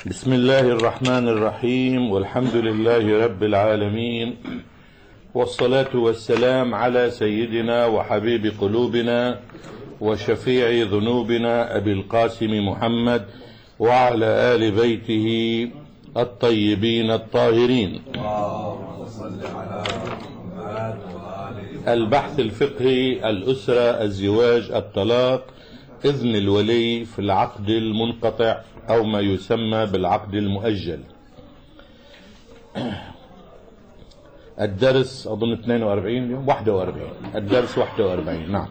بسم الله الرحمن الرحيم، والحمد لله رب العالمين، والصلاة والسلام على سيدنا وحبيب قلوبنا وشفيع ذنوبنا أبي القاسم محمد وعلى آل بيته الطيبين الطاهرين. البحث الفقهي، الأسرة، الزواج، الطلاق، إذن الولي في العقد المنقطع أو ما يسمى بالعقد المؤجل. الدرس أظن 42 يوم 41، الدرس 41. نعم،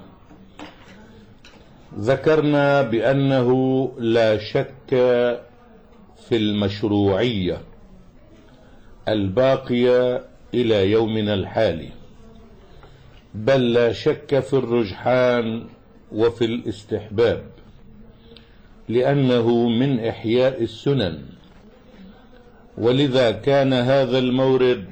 ذكرنا بأنه لا شك في المشروعية الباقية إلى يومنا الحالي، بل لا شك في الرجحان وفي الاستحباب، لأنه من إحياء السنن، ولذا كان هذا المورد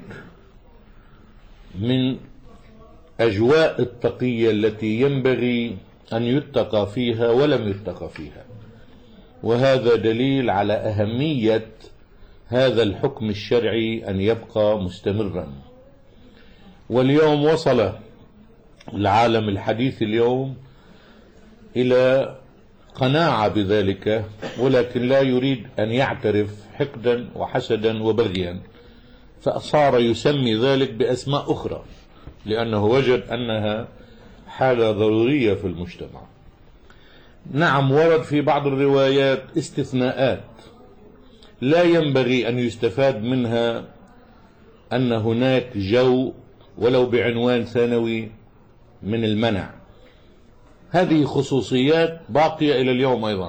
من أجواء التقية التي ينبغي أن يتقى فيها ولم يتقى فيها، وهذا دليل على أهمية هذا الحكم الشرعي أن يبقى مستمرا. واليوم وصل العالم الحديث اليوم إلى قناعة بذلك، ولكن لا يريد أن يعترف حقدا وحسدا وبغيا، فصار يسمي ذلك بأسماء أخرى لأنه وجد أنها حالة ضرورية في المجتمع. نعم، ورد في بعض الروايات استثناءات لا ينبغي أن يستفاد منها أن هناك جو ولو بعنوان ثانوي من المنع. هذه خصوصيات باقية إلى اليوم أيضا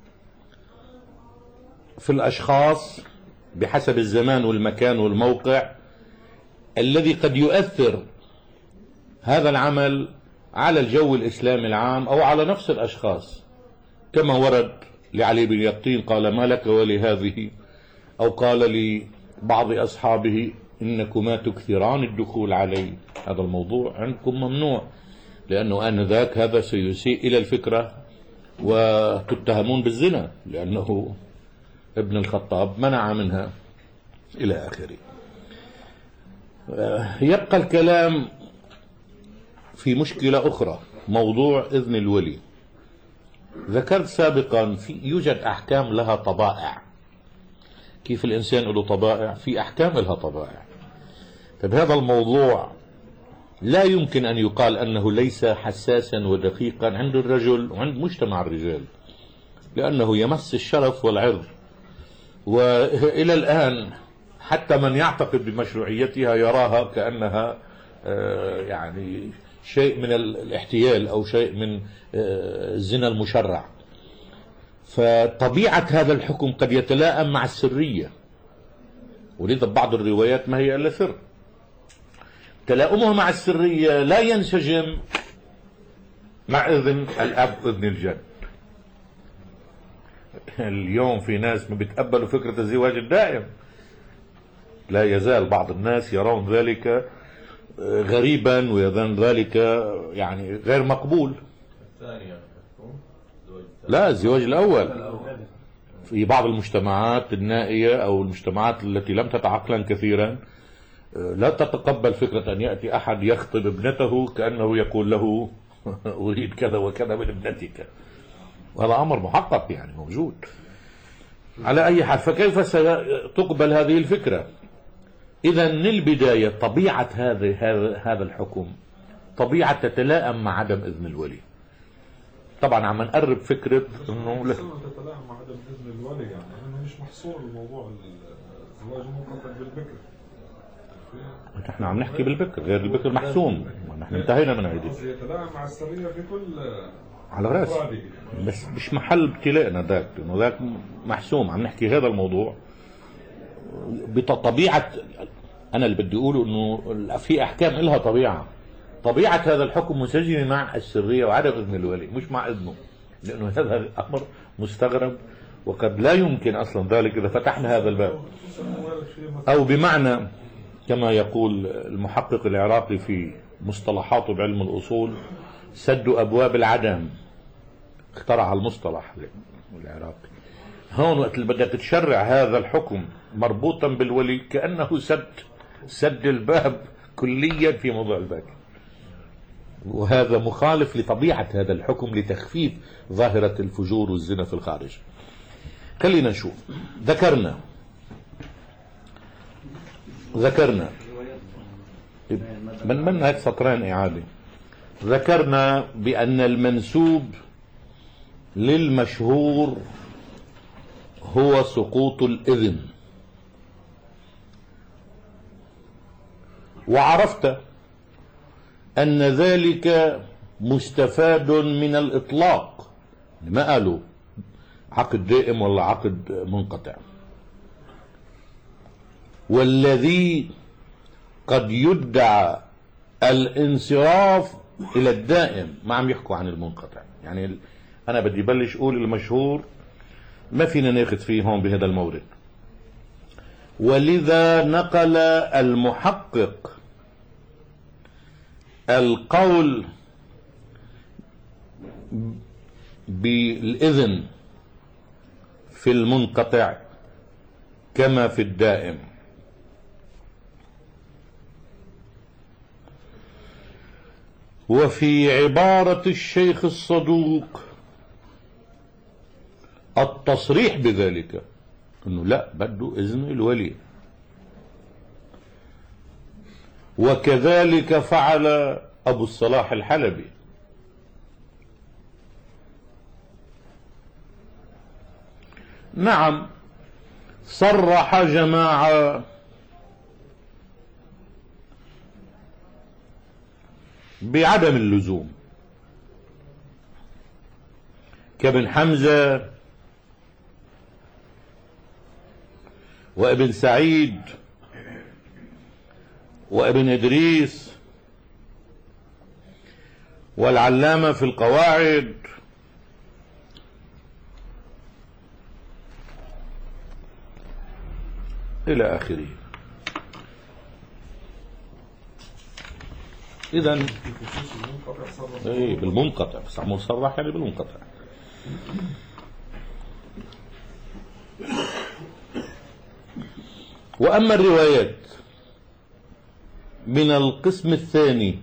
في الأشخاص بحسب الزمان والمكان والموقع الذي قد يؤثر هذا العمل على الجو الإسلامي العام أو على نفس الأشخاص، كما ورد لعلي بن يقطين قال: ما لك ولهذه، أو قال لبعض أصحابه: إنكما تكثران الدخول علي، هذا الموضوع عندكم ممنوع، لأنه آنذاك هذا سيسيء إلى الفكرة وتتهمون بالزنا، لأنه ابن الخطاب منع منها إلى آخره. يبقى الكلام في مشكلة أخرى، موضوع إذن الولي. ذكرت سابقا يوجد أحكام لها طبائع. كيف الإنسان له طبائع؟ في أحكام لها طبائع. طيب، هذا الموضوع لا يمكن أن يقال أنه ليس حساسا ودقيقا عند الرجل وعند مجتمع الرجال، لأنه يمس الشرف والعرض، وإلى الآن حتى من يعتقد بمشروعيتها يراها كأنها يعني شيء من الاحتيال أو شيء من الزنا المشرع. فطبيعة هذا الحكم قد يتلائم مع السرية، ولذا بعض الروايات ما هي إلا سر. تلاؤمه مع السرية لا ينسجم مع إذن الأب إذن الجد. اليوم في ناس ما بيتقبلوا فكرة الزواج الدائم، لا يزال بعض الناس يرون ذلك غريبا ويظن ذلك يعني غير مقبول. لا، الزواج الأول في بعض المجتمعات النائية أو المجتمعات التي لم تتعقلن كثيرا لا تتقبل فكرة أن يأتي أحد يخطب ابنته كأنه يقول له أريد كذا وكذا من ابنتك، وهذا أمر محقق يعني موجود. على أي حال، فكيف ستقبل هذه الفكرة؟ إذا من البداية طبيعة هذا الحكم طبيعة تتلائم مع عدم إذن الولي. طبعا عم نقرب فكرة أنه تتلائم مع عدم إذن الولي، يعني أنه مش محصور الموضوع الزواج منقطع بالبكر. نحن عم نحكي بالبكر، غير البكر محسوم، نحن انتهينا من هذه. يتلائم مع السرية في كل على رأس، بس مش محل ابتلاءنا ذاك، لأنه ذاك محسوم. عم نحكي هذا الموضوع بطبيعة، أنا اللي بدي أقوله أنه في أحكام إلها طبيعة هذا الحكم منسجمة مع السرية وعدم إذن الولي، مش مع إذنه، لأنه هذا أمر مستغرب وقد لا يمكن أصلا ذلك إذا فتحنا هذا الباب. أو بمعنى كما يقول المحقق العراقي في مصطلحاته بعلم الأصول: سد أبواب العدم، اخترع المصطلح العراقي. هون وقت اللي بدك تشرع هذا الحكم مربوطا بالولي كأنه سد الباب كليا في موضوع الباقي، وهذا مخالف لطبيعة هذا الحكم لتخفيف ظاهرة الفجور والزنا في الخارج. خلينا نشوف. ذكرنا من هيك سطرين إعادة. ذكرنا بأن المنسوب للمشهور هو سقوط الإذن، وعرفت أن ذلك مستفاد من الإطلاق، ما قالوا عقد دائم ولا عقد منقطع. والذي قد يدعى الانصراف إلى الدائم ما عم يحكوا عن المنقطع. يعني أنا بدي بلش أقول المشهور ما فينا ناخذ فيه هون بهذا المورد، ولذا نقل المحقق القول بالإذن في المنقطع كما في الدائم. وفي عبارة الشيخ الصدوق التصريح بذلك، انه لا بده اذن الولي. وكذلك فعل ابو الصلاح الحلبي. نعم صرح جماعة بعدم اللزوم كابن حمزة وابن سعيد وابن إدريس والعلامة في القواعد إلى آخره. إذن إيه بالمنقطع، بس عم صرح يعني بالمنقطع. وأما الروايات من القسم الثاني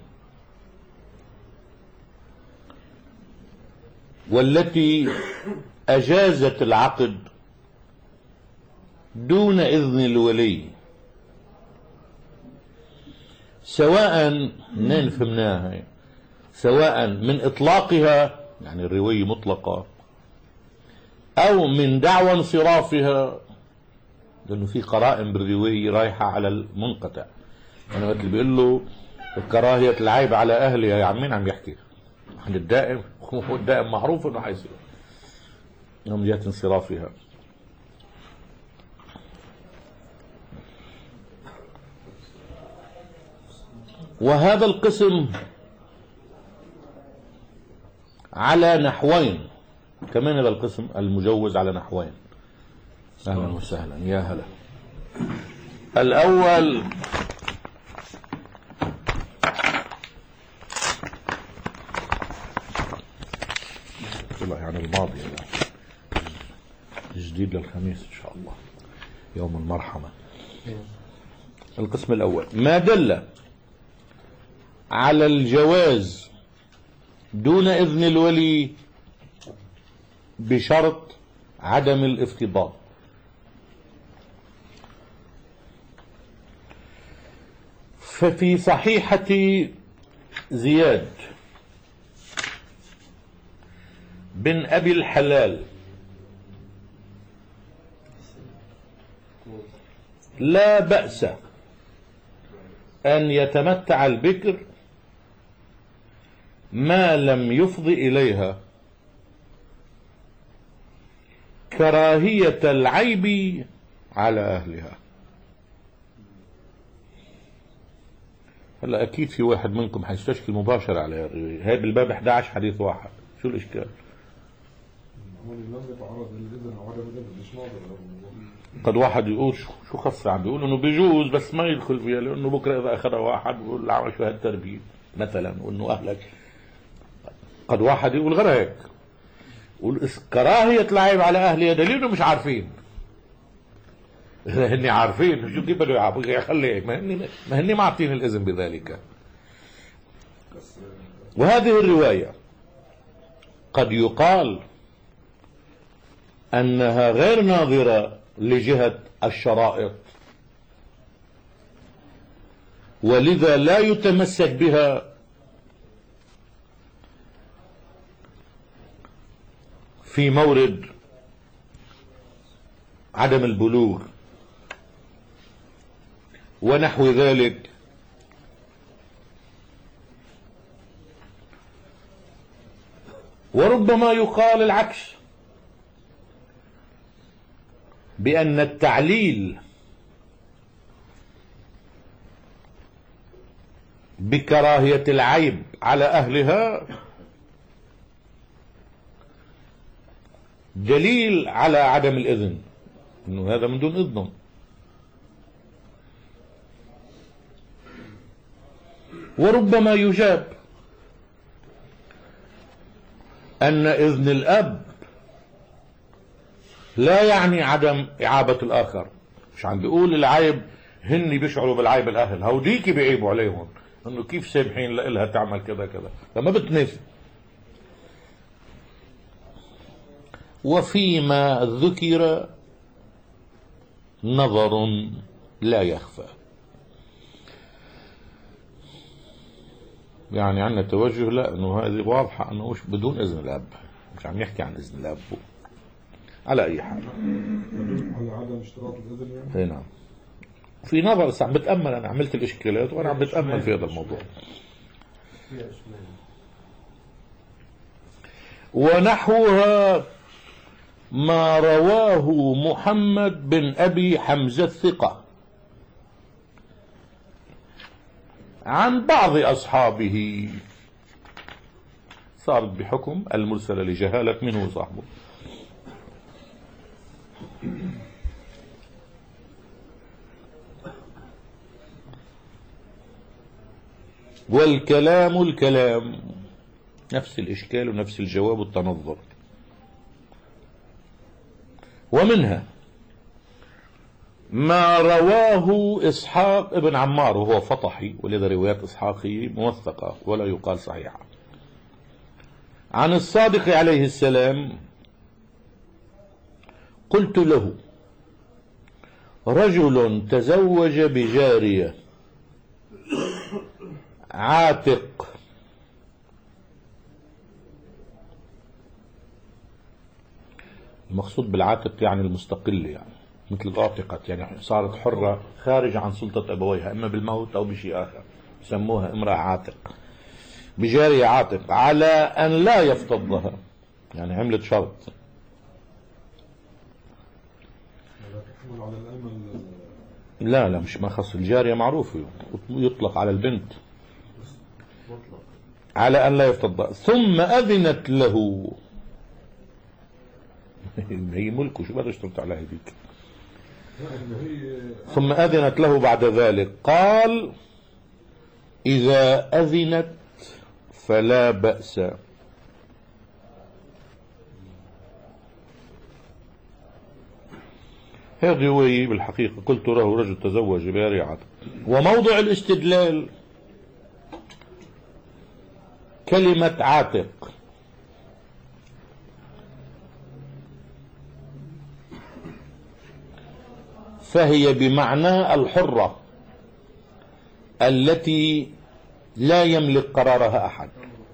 والتي أجازت العقد دون إذن الولي، سواء منين فهمناها، سواء من إطلاقها يعني الرواية مطلقة أو من دعوى انصرافها، لأنه في قرائن بالرواية رايحة على المنقطع. أنا وقت اللي بيقول له كراهية العيب على أهلها، يا عم مين عم يحكي عن الدائم؟ هو الدائم معروف إنه حيصير يوم جهة انصرافها. وهذا القسم على نحوين كمان، هذا القسم المجوز على نحوين. أهلا وسهلا، يا هلا. الأول والله يعني الماضي جديد للخميس إن شاء الله يوم المرحمة. القسم الأول ما دل على الجواز دون إذن الولي بشرط عدم الافتضاء. ففي صحيحة زياد بن أبي الحلال لا بأس أن يتمتع البكر ما لم يفضي إليها كراهية العيب على أهلها. هلا أكيد في واحد منكم حيستشكل مباشرة على الرواية هاي بالباب 11 حديث واحد، شو الإشكال؟ قد واحد يقول شو خص عم بيقول انه بيجوز بس ما يدخل فيها، لانه بكره اذا اخذها واحد بيقول العمل شو هالتربيه مثلا، وانه اهلك. قد واحد يقول غير هيك، كراهية العيب على أهلها دليل إنه مش عارفين. هني عارفين شو كيف بده يخلي ما هني ما عارفين الإذن بذلك. وهذه الرواية قد يقال أنها غير ناظرة لجهة الشرائط، ولذا لا يتمسك بها في مورد عدم البلوغ ونحو ذلك. وربما يقال العكس، بأن التعليل بكراهية العيب على أهلها دليل على عدم الإذن، إنه هذا من دون إذن. وربما يجاب أن إذن الأب لا يعني عدم إعابة الآخر. مش عم بيقول العيب هني بيشعروا بالعيب الأهل، هوديكي بيعيبوا عليهم إنه كيف سامحين لإلها تعمل كذا كذا، فما بتناسب. وفيما ذكر نظر لا يخفى، يعني عندنا توجه لا انه هذه واضحة انه مش بدون اذن الاب، مش عم يحكي عن اذن الاب. على اي حال على عدم اشتراط الاذن يعني. اي نعم. في نظر عم بتأمل، انا عملت الاشكالات وانا عم بتأمل في هذا الموضوع. ونحوها ما رواه محمد بن أبي حمزة الثقة عن بعض أصحابه، صارت بحكم المرسل لجهالة منه صاحبه. والكلام الكلام، نفس الإشكال ونفس الجواب والتنظر. ومنها ما رواه إسحاق ابن عمار وهو فطحي، ولذا روايات إسحاقي موثقة ولا يقال صحيحة، عن الصادق عليه السلام: قلت له: رجل تزوج بجارية عاتق المقصود بالعاتق يعني المستقل، يعني مثل أعتقت، يعني صارت حرة خارج عن سلطة أبويها إما بالموت أو بشيء آخر، يسموها امرأة عاتق. بجارية عاتق على أن لا يفتضها، يعني عملت شرط. لا مش ما خص الجارية، معروف يطلق على البنت، على أن لا يفتضها. ثم أذنت له، هي ملكه، شو بدها اشترط على هذيك. ثم أذنت له بعد ذلك، قال: إذا أذنت فلا بأس. هذه رواية بالحقيقة. قلت له: رجل تزوج بارعة. وموضع الاستدلال كلمة عاتق، فهي بمعنى الحرة التي لا يملك قرارها أحد.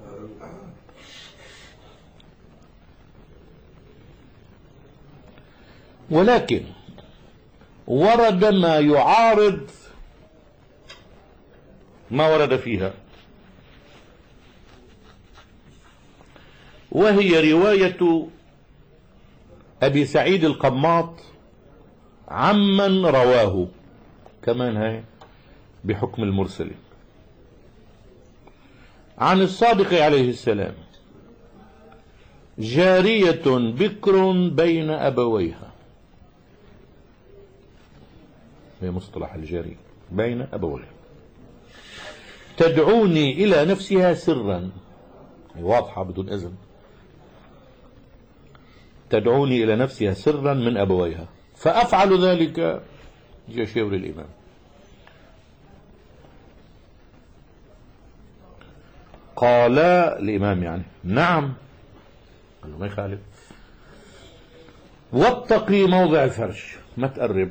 ولكن ورد ما يعارض ما ورد فيها، وهي رواية أبي سعيد القماط عمن رواه، كمان هاي بحكم المرسل، عن الصادق عليه السلام: جارية بكر بين أبويها. هي مصطلح الجارية بين أبويها، تدعوني إلى نفسها سرا، واضحة بدون إذن، تدعوني إلى نفسها سرا من أبويها فأفعل ذلك. جاء شاور الإمام. قال الإمام يعني نعم، قال له ما يخالف، واتقي موضع الفرش، ما تقرب.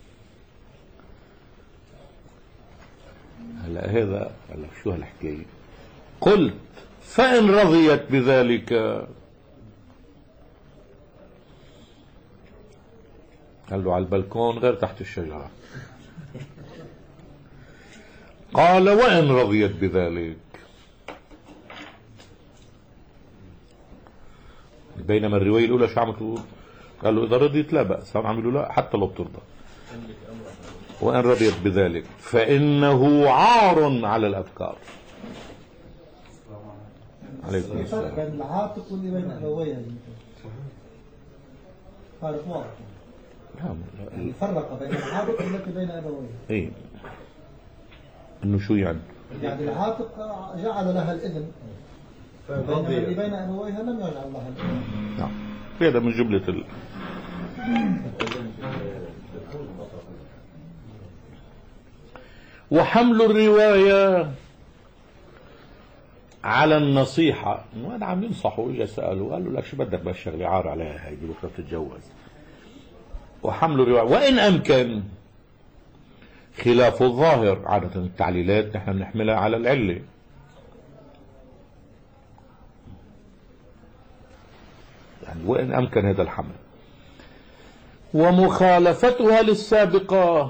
هلا هذا هلا شو هالحكاية؟ قلت فإن رضيت بذلك، قال له على البلكون غير تحت الشجرة. قال وإن رضيت بذلك، بينما الرواية الأولى شو عم تقول؟ قال له إذا رضيت لا بأس، هم عملوا لا حتى لو بترضى. وإن رضيت بذلك فإنه عار على الأبكار. عليكم السلام. بين العاتق واللي بين أبويها فارق واضح. يعني فرق بين العاتق والتي بين أبويها. إيه إنه شو يعني؟ يعني العاتق جعل لها الإذن، بينما اللي بين أبويها لم يجعل لها الإذن. نعم، هذا من جملة وحمل الرواية على النصيحة. وانا عم ينصحوا، اجى سألوا قال له لك شو بدك بهالشغلة، عار عليها هاي بكرة تتجوز. وحمل الرواية وإن أمكن خلاف الظاهر. عادة التعليلات نحن بنحملها على العلة، يعني وإن أمكن هذا الحمل. ومخالفتها للسابقة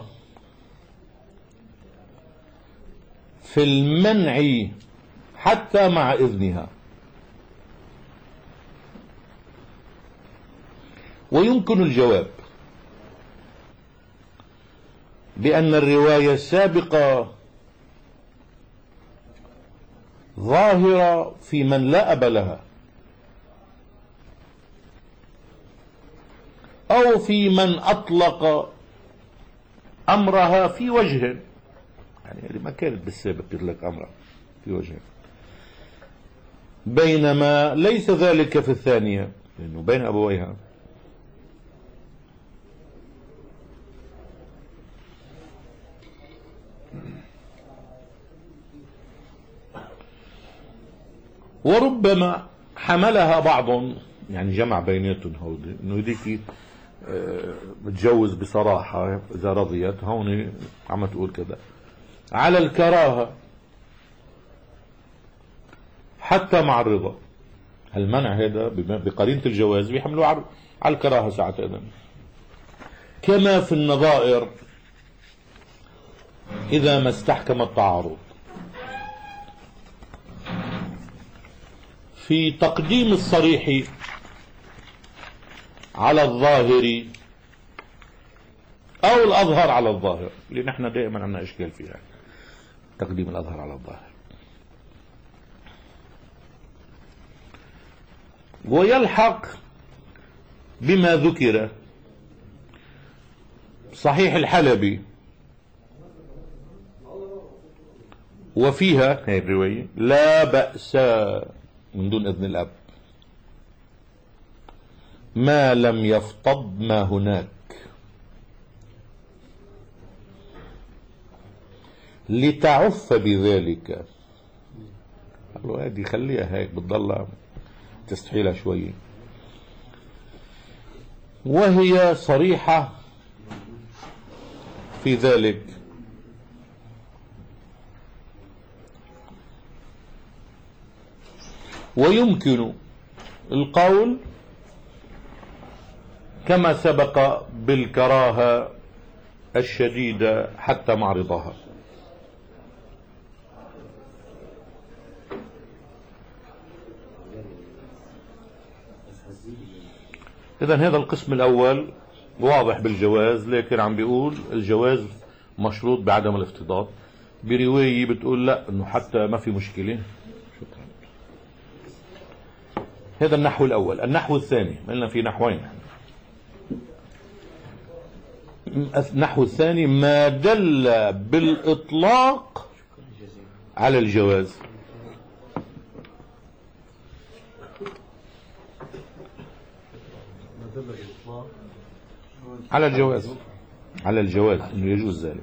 في المنع حتى مع إذنها. ويمكن الجواب بأن الرواية السابقة ظاهرة في من لا أب لها، أو في من أطلق أمرها في وجه، يعني اللي ما كانت بالسابق يطلق أمرها في وجه، بينما ليس ذلك في الثانية لأنه بين أبويها. وربما حملها بعض، يعني جمع بيناتهم هودي، انه هديك بتجوز بصراحة اذا رضيت، هون عم تقول كذا على الكراهة حتى مع الرضا. المنع هذا بقرينة الجواز بيحملوا على الكراهة ساعتين، كما في النظائر إذا ما استحكم التعارض. في تقديم الصريح على الظاهر أو الأظهر على الظاهر، اللي نحن دائما عندنا إشكال فيها، تقديم الأظهر على الظاهر. ويلحق بما ذكر صحيح الحلبي وفيها هي الرواية لا بأس من دون إذن الأب ما لم يفتض ما هناك، لتعف بذلك. قالوا هذه خليها هيك بتضل تستحيلها شوية، وهي صريحة في ذلك. ويمكن القول كما سبق بالكراهة الشديدة حتى مع رضاها. إذن هذا القسم الأول واضح بالجواز، لكن عم بيقول الجواز مشروط بعدم الافتضاض. برواية بتقول لا، إنه حتى ما في مشكلة. هذا النحو الأول. النحو الثاني، قلنا في نحوين. النحو الثاني ما دل بالإطلاق على الجواز. على الجواز، على الجواز انه يجوز ذلك.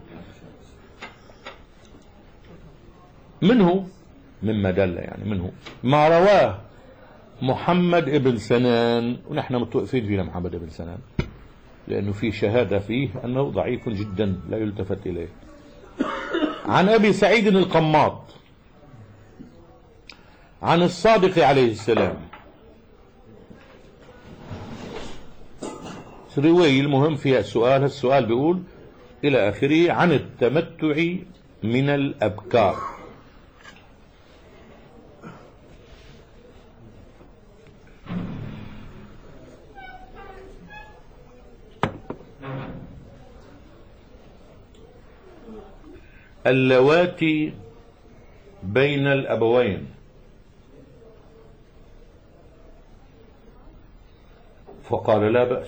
منه مما دل يعني منه ما رواه محمد ابن سنان، ونحن متوقفين فينا محمد ابن سنان لأنه في شهادة فيه أنه ضعيف جدا لا يلتفت إليه. عن أبي سعيد القماط عن الصادق عليه السلام، رواية المهم فيها السؤال، السؤال بيقول إلى آخره عن التمتع من الأبكار. اللواتي بين الأبوين، فقال لا بأس،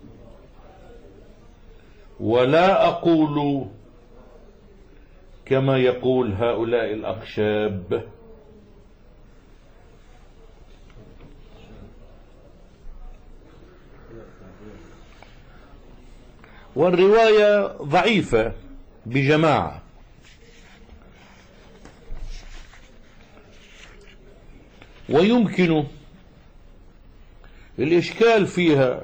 ولا أقول كما يقول هؤلاء الأخشاب. والرواية ضعيفة بجماعة، ويمكن الإشكال فيها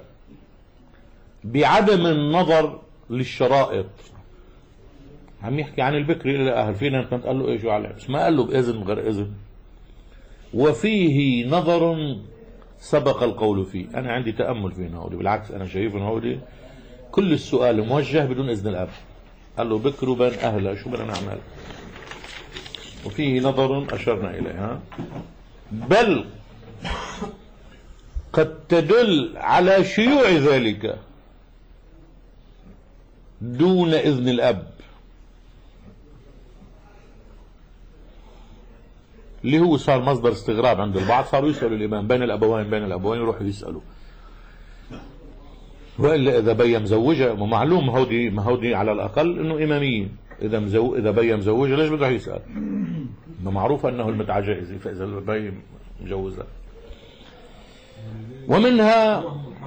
بعدم النظر للشرائط. عم يحكي عن البكر إلى أهل، فينا كنت قال له إيش على، بس ما قال له بإذن غير إذن، وفيه نظر سبق القول فيه. أنا عندي تأمل فيه هودي، بالعكس أنا شايف إن هودي كل السؤال موجه بدون إذن الأب. قال له بكر بين أهله، شو بدنا نعمل؟ وفيه نظر أشرنا إليها، بل قد تدل على شيوع ذلك دون إذن الأب، اللي هو صار مصدر استغراب عند البعض. صاروا يسألوا الإمام بين الأبوين، بين الأبوين، يروحوا يسألوا. وإلا إذا بيا مزوجة، معلوم ما هودي على الأقل إنه إماميين، إذا بيا مزوجة ليش بده يسأل؟ ما معروف أنه المتعة جائزة، فإذا البي مجوزة. ومنها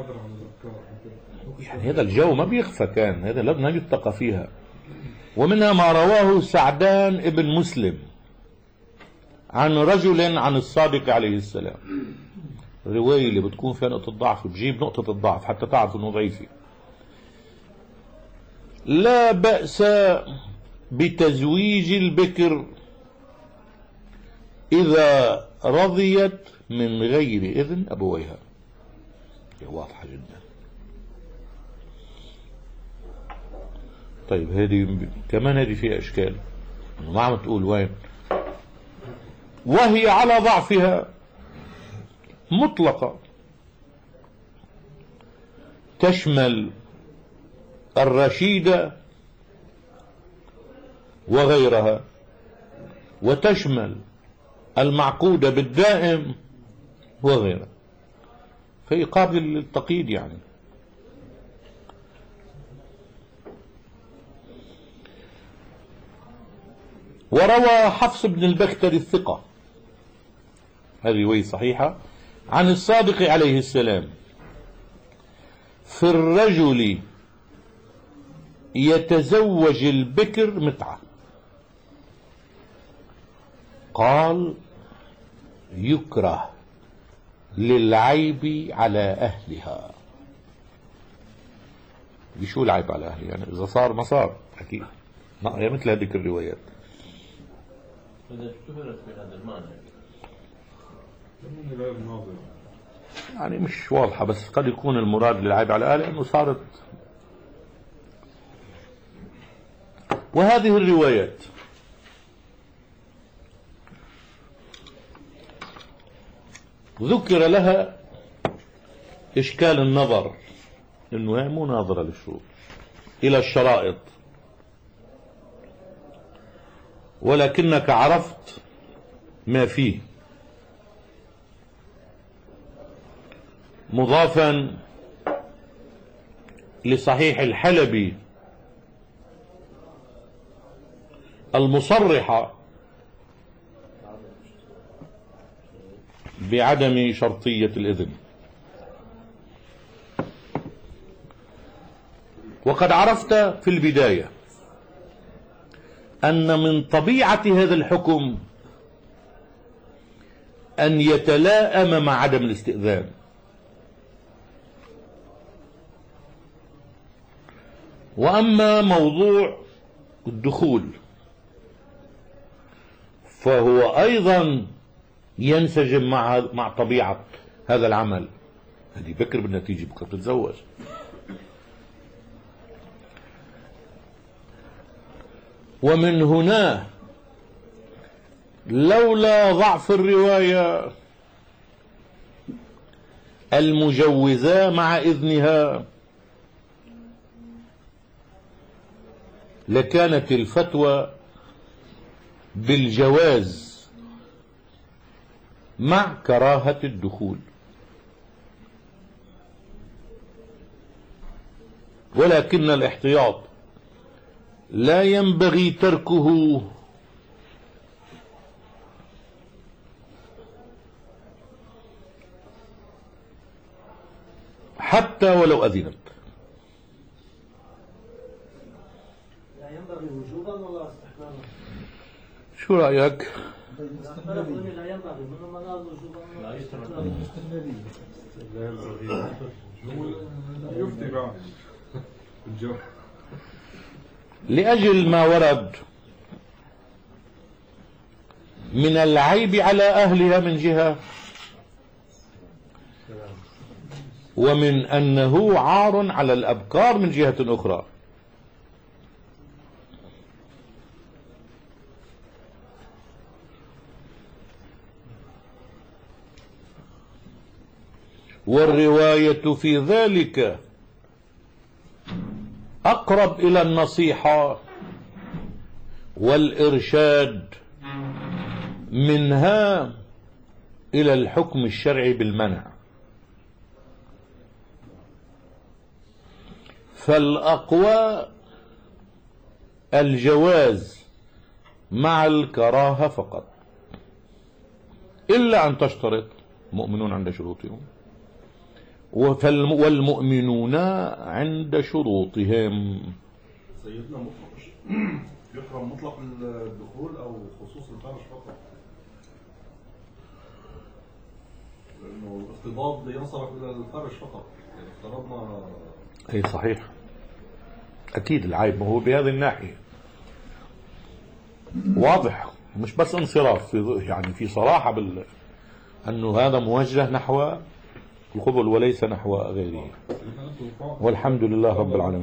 يعني هذا الجو ما بيخفى، كان هذا لابد أن يتقى فيها. ومنها ما رواه سعدان ابن مسلم عن رجل عن الصادق عليه السلام، الرواية اللي بتكون فيها نقطة ضعف بجيب نقطة الضعف حتى تعرف انه ضعيفة. لا بأس بتزويج البكر إذا رضيت من غير إذن أبويها. واضحة جدا. طيب هذه كمان هذه فيها إشكال، ما عم تقول وين، وهي على ضعفها مطلقة، تشمل الرشيدة وغيرها، وتشمل المعقودة بالدائم وغيرها، في قابل للتقييد يعني. وروى حفص بن البختر الثقة، هذه رواية صحيحة، عن الصادق عليه السلام في الرجل يتزوج البكر متعة، قال يكره للعيب على أهلها. بشو العيب على أهلها؟ يعني إذا صار ما صار أكيد، مثل هذه الروايات. إذا اشتهرت في هذا المعنى يعني مش واضحة، بس قد يكون المراد للعيب على أهله أنه صارت. وهذه الروايات ذكر لها إشكال النظر، إنه هي مو ناظرة للشروط إلى الشرائط، ولكنك عرفت ما فيه، مضافا لصحيح الحلبي المصرحة بعدم شرطية الإذن. وقد عرفت في البداية أن من طبيعة هذا الحكم أن يتلائم مع عدم الاستئذان. وأما موضوع الدخول فهو أيضا ينسجم مع طبيعة هذا العمل. هذه بكر بالنتيجة بكرة تتزوج. ومن هنا لولا ضعف الرواية المجوزة مع إذنها لكانت الفتوى بالجواز مع كراهة الدخول، ولكن الاحتياط لا ينبغي تركه حتى ولو أذنت. لا ينبغي وجوبا ولا استحبابا؟ شو رأيك؟ لا ينبغي من مناظ وجوبا لا يفتي بعد الجو. لأجل ما ورد من العيب على أهلها من جهة، ومن أنه عار على الأبكار من جهة أخرى. والرواية في ذلك أقرب إلى النصيحة والإرشاد منها إلى الحكم الشرعي بالمنع. فالأقوى الجواز مع الكراهة فقط، إلا أن تشترط مؤمنون عند شروطهم والمؤمنون عند شروطهم. سيدنا مطلق يحرم مطلق الدخول أو خصوص الفرج فقط، لأنه الافتضاض ينصرف إلى الفرج فقط. يعني افترضنا أي صحيح، أكيد العيب هو بهذه الناحية واضح، مش بس انصراف، يعني في صراحة أنه هذا موجه نحو القبل وليس نحو غيره. والحمد لله رب العالمين.